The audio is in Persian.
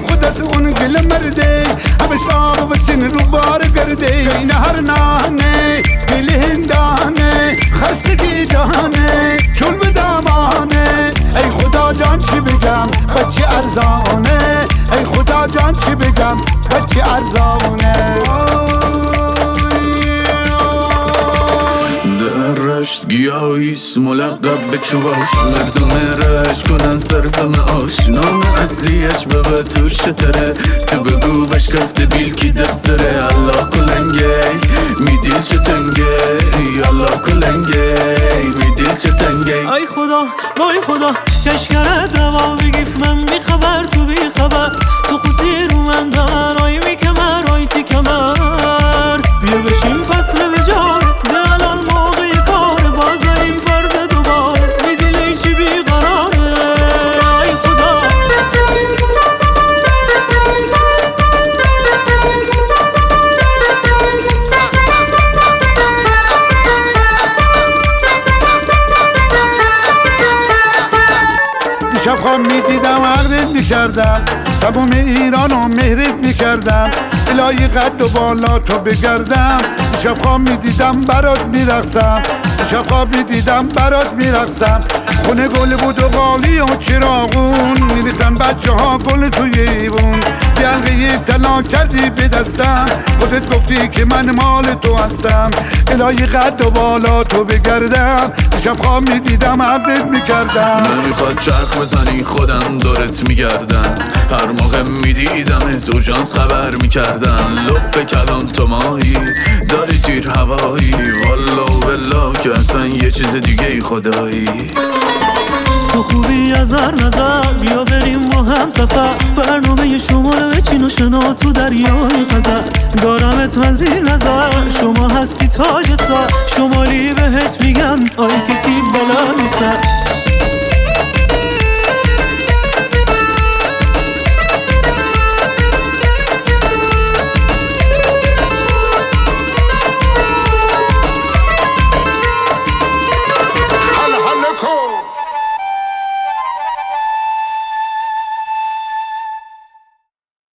خودت اون گل مرده همش آب و سین رو بار گرده این هر نانه گل هندانه خستگی جانه چون به دامانه ای خدا جان چی بگم بچه ارزانه ای خدا جان چی بگم بچه ارزانه رشت گیاهیست ملقب به چوباش مردم رشت کنن صرف معاش نام اصلیش بابا تره تو بگو بش کفت بیل کی دست داره الله کلنگه میدیل چه تنگه الله کلنگه میدیل چه تنگه ای خدا وای خدا کشکره دوا بگیف من بیخبر تو بیخبر تو خوزی رو من دار آی میکمر آی تی کمر بیا بشیم فصل بجار ده الان موقع کار بازاریم فرد دوبار میدیلی چی بیقراره ای خدا دیشب خواب میدیدم عقدت میکردم تمام ایران و مهرت میکردم الهی قد و بالا تو بگردم دیشب خواب میدیدم برات میرقصم دیشب خواب میدیدم برات میرقصم خونه گل بود و قالی و چراغون میریختن بچه ها گل توی ایوون یلقه طلا کردی به دستم خودت گفتی که من مال تو هستم الهی قد و بالا تو بگردم دیشب خواب میدیدم عبدت میکردم نمیخواد چرخ بزنی خودم دورت میگردم هر موقع میدیدم تو جانس خبر میکردم لب کلام تو ماهی داری تیر هوایی والا و بلا که اصلا یه چیز دیگه ای خدایی تو خوبی از هر نظر بیا بریم ما هم سفر برنامه شمال بچین و شنا تو دریای خزر دارمت من زیر نظر شما هستی تاج سر شمالی بهت میگم آی که تیب بلا نیست